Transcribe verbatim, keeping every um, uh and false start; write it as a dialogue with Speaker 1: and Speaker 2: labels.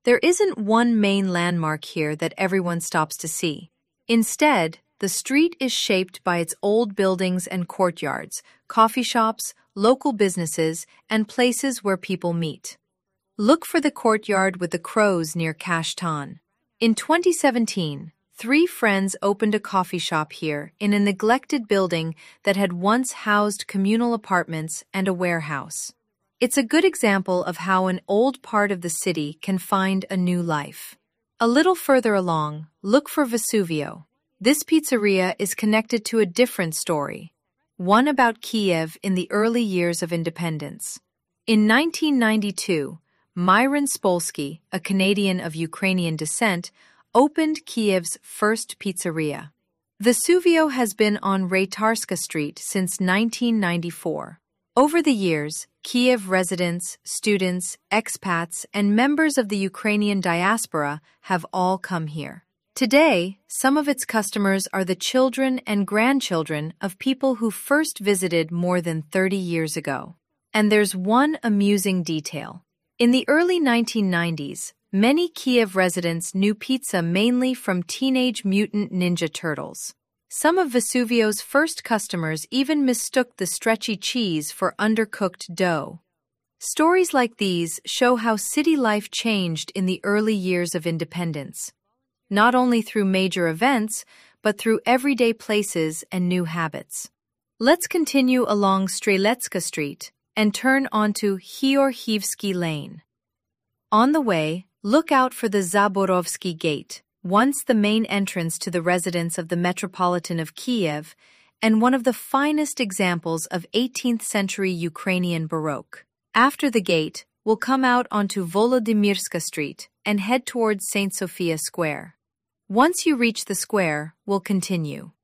Speaker 1: There isn't one main landmark here that everyone stops to see. Instead, the street is shaped by its old buildings and courtyards, coffee shops, local businesses, and places where people meet. Look for the courtyard with the crows near Kashtan. In twenty seventeen, three friends opened a coffee shop here in a neglected building that had once housed communal apartments and a warehouse. It's a good example of how an old part of the city can find a new life. A little further along, look for Vesuvio. This pizzeria is connected to a different story, one about Kiev in the early years of independence. In nineteen ninety-two, Myron Spolsky, a Canadian of Ukrainian descent, opened Kiev's first pizzeria. Vesuvio has been on Raytarska Street since nineteen ninety-four. Over the years, Kiev residents, students, expats, and members of the Ukrainian diaspora have all come here. Today, some of its customers are the children and grandchildren of people who first visited more than thirty years ago. And there's one amusing detail. In the early nineteen nineties, many Kiev residents knew pizza mainly from Teenage Mutant Ninja Turtles. Some of Vesuvio's first customers even mistook the stretchy cheese for undercooked dough. Stories like these show how city life changed in the early years of independence, not only through major events, but through everyday places and new habits. Let's continue along Strelecka Street and turn onto Georgievsky Lane. On the way, look out for the Zaborovsky Gate, once the main entrance to the residence of the Metropolitan of Kiev and one of the finest examples of eighteenth century Ukrainian Baroque. After the gate, we'll come out onto Volodymyrska Street and head towards Saint Sophia Square. Once you reach the square, we'll continue.